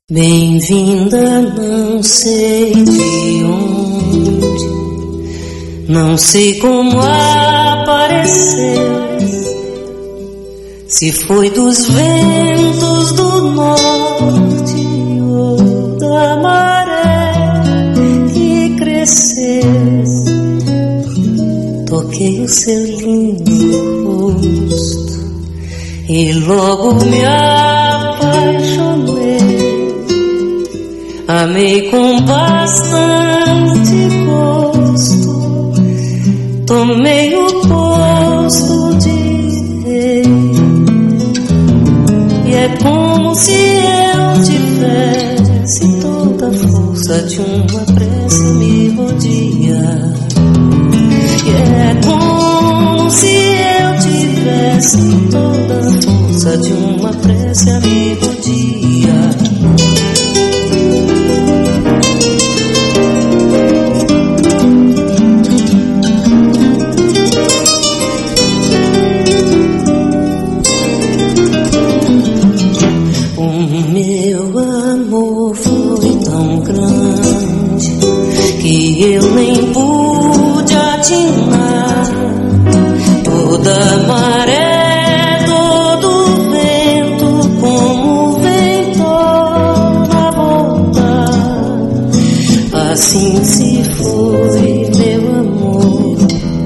Bem-vinda, não sei de onde, não sei como apareceu, se foi dos ventos do norte ou da maré que cresceu. Toquei o seu lindo rosto e logo me apaixonei. Amei com bastante gosto, tomei o posto de rei. E é como se eu tivesse toda a força de uma prece me rodear. E é como se eu tivesse toda a força de uma prece a me rodear. Que eu nem pude atinar. Toda maré, todo vento, como vento a voltar. Assim se foi meu amor,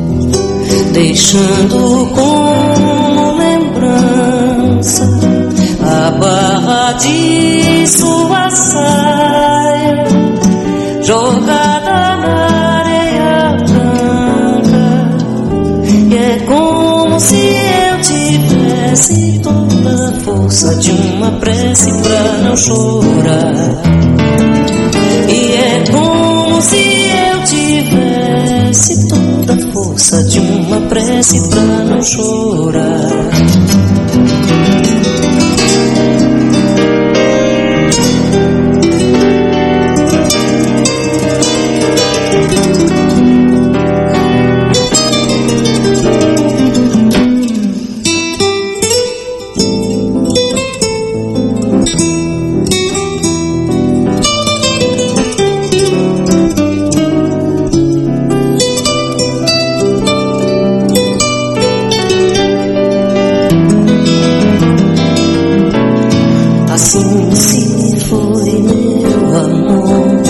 deixando como lembrança a barra de sua saia jogada na areia branca. E é como se eu tivesse toda a força de uma prece pra não chorar. E é como se eu tivesse toda a força de uma prece pra não chorar. Assim se foi meu amor,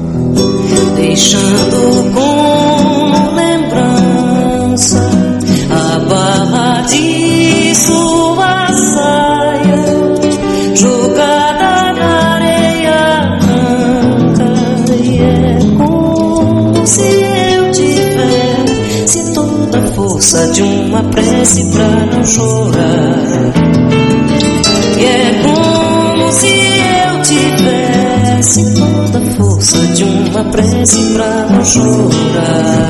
deixando como lembrança a barra de sua saia jogada na areia branca. E é como se eu tivesse toda a força de uma prece pra não chorar. E é como se eu tivesse toda a força de uma prece pra não chorar.